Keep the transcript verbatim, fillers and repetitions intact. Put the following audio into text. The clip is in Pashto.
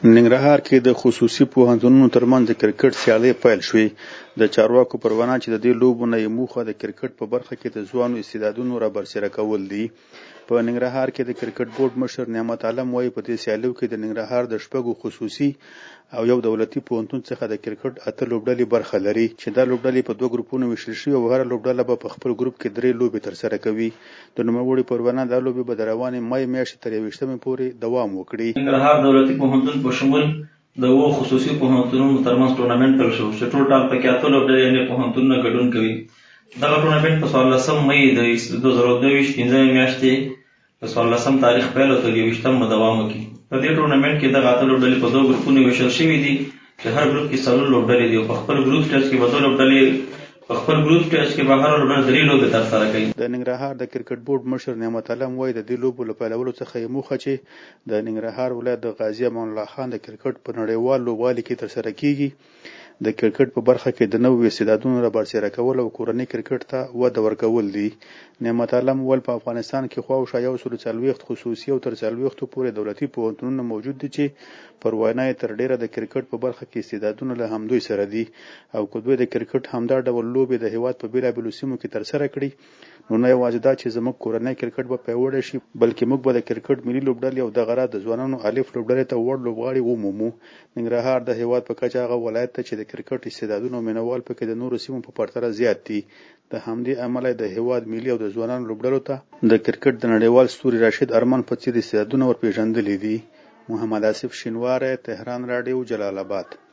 ننګرهار کې د خصوصي پوهنتونونو ترمنځ د کرکټ سیالۍ پیل شوې. د چارواکو پر وینا چې د دې لوبو نه یې موخه د کرکټ په برخه کې د ځوانو استعدادونو را برسېره کول دي. په ننګرهار کې د کرکټ بورډ مشر نعمت عالم وایي په دې سیالیو کې د ننګرهار د شپږو خصوصي او یو دولتي پوهنتون څخه د کرکټ اته لوبډلې برخه لري چې دا لوبډلې په دوه ګروپونو ویشل شوي او هره لوبډله به په خپل ګروپ کې درې لوبې ترسره کوي. د نوموړي پر وینا دا لوبې به د روانې مای میاشتې تر یوویشتمې پورې دوام وکړي. ننګرهار دولتي پوهنتون په شمول د اوو خصوصي پوهنتونونو ترمنځ ټورنمنټ پیل شو چې ټوټال پکې اته لوبډلې یعنې پوهنتونونه ګډون کوي. دغه ټورنمنټ په څوارلسم مۍ د دوه زره دوه ویشت پنځمې میاشتې په څوارلسم تاریخ پیل او تر یوویشتم به دوام وکړي. په دې ټورنمنټ کې دغه اته لوبډلې په دوه ګروپونو ویشل شوي دي چې هر ګروپ کې څلور لوبډلې دي او په خپل ګروپ سټیج کې به دوه لوبډلې په خپل ګروپ سټیج کې به هره لوبډله درې لوبې ترسره کوي. د ننګرهار د کرکټ بورډ مشر نعمت عالم وایي د دې لوبو له پیلولو څخه یې موخه چې د ننګرهار ولایت د غازي امان الله خان د کرکټ په نړیوال لوبغالي کې ترسره کیږي. د کرکټ په برخه کې د نوو استعدادونو را برسېره کول او کورنۍ کرکټ ته وده ورکول دي. نعمت عالم وویل په افغانستان کې خواوشا یو سل څلوېښت خصوصي او تر څلوېښتو پورې دولتي پوهنتونونه موجود دي چې پر وینا یې تر ډېره د کرکټ په برخه کې استعدادونه له همدوی سره دي او که دوی د کرکټ همدا ډول لوبې د هېواد په بېلابېلو سیمو کې ترسره کړي نو نه یوازې دا چې زموږ کورنۍ کرکټ به پیاوړی شي بلکې موږ به د کرکټ ملي لوبډلې او دغه راز د ځوانانو الف لوبډلې ته وړ لوبغاړي ومومو. ننګرهار د هېواد په کچه هغه ولایت ته چې د کرکټ استعدادونه او مینوال پکې د نورو سیمو په پرتله زیات دي. د همدې امله د هېواد ملي او د ځوانانو لوبډلو ته د کرکټ د نړیوال ستوري راشد ارمان په څېر استعدادونه ورپېژندلي دي. محمد آصف شینواری، تهران راډیو، جلال آباد.